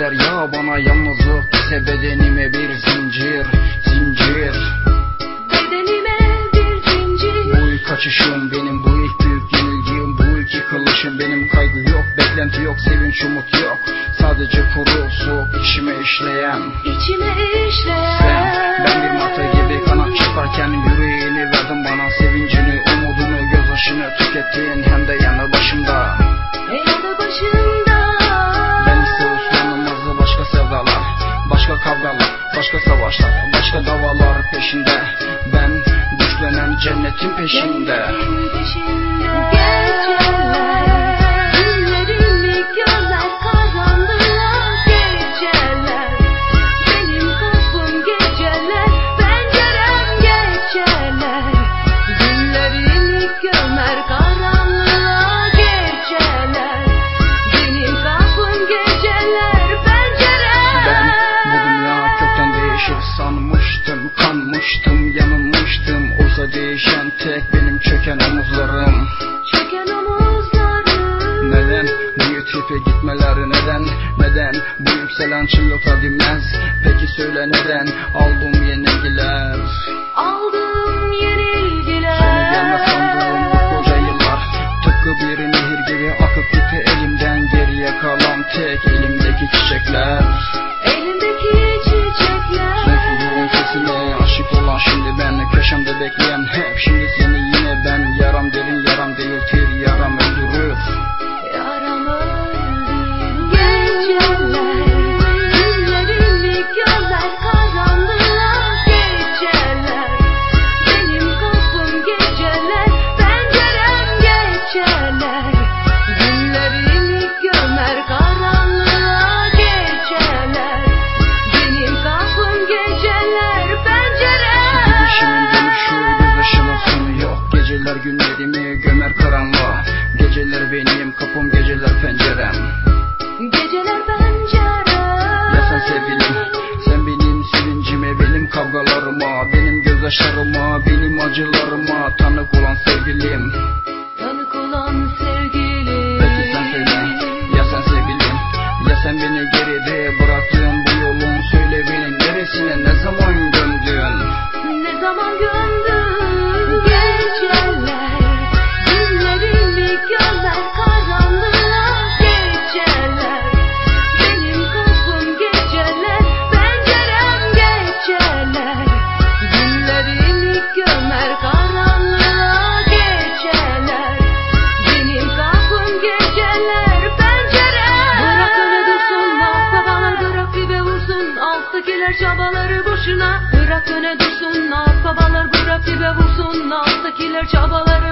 eder ya bana yalnızlık, ise bedenime bir zincir. Bedenime bir zincir. Bu ilk kaçışım benim, bu ilk büyük yenilgim, bu ilk yıkılışım benim. Kaygı yok, beklenti yok, sevinç umut yok, sadece kuru soğuk içime işleyen. Sen, ben bir mata gibi kanat çırparken yüreğini verdin bana, sevincini, umudunu, gözyaşını tükettin, hem de yanı başımda. Ben ise uslanılmazdı başka sevdalar, başka kavgalar, başka savaşlar, başka davalar peşinde. Ben düşlenen cennetin peşinde. Sanmıştım, kanmıştım, yanılmıştım. Oysa değişen tek benim çöken omuzlarım. Neden büyük tipe gitmeleri, neden bu yükselen çığlıklar dinmez? Peki söyle neden aldım yenilgiler? Sonu gelmez sandığım bu koca yıllar, tıpkı bir nehir gibi akıp gitti elimden. Geriye kalan tek elimdeki çiçekler. Aşık olan şimdi ben, köşemde bekleyen hep şimdi seni yine ben. Yaram derin, yaram değil tir, yaram öldürür. Geceler, günlerimi gömer karanlığa geceler. Benim kapım geceler, pencerem geceler. Günlerimi gömer karanlığa geceler. Benim kapım geceler, Gidişimin dönüşü, gözyaşımın sonu yok. Geceler günlerimi gömer karanlığa. Geceler benim kapım, geceler pencerem. Geceler pencerem. Ya sen sevgilim, sen benim sevincime, benim kavgalarıma, benim gözyaşlarıma, benim acılarıma tanık olan sevgilim. Peki sen söyle, ya sen sevgilim, ya sen beni geride bıraktın bu yolun, söyle beni neresine, ne zaman gömdün? Geceler, günlerimi gömer karanlığa geceler. Benim kapım geceler, pencerem geceler. Günlerimi gömer karanlığa geceler. Benim kapım geceler, pencerem. Bırak öyle dursun, babalar bırak dibe vursun, alttakiler çabaları boşuna. Bırak öne dursun, babalar bırak dibe vursun, alttakiler çabaları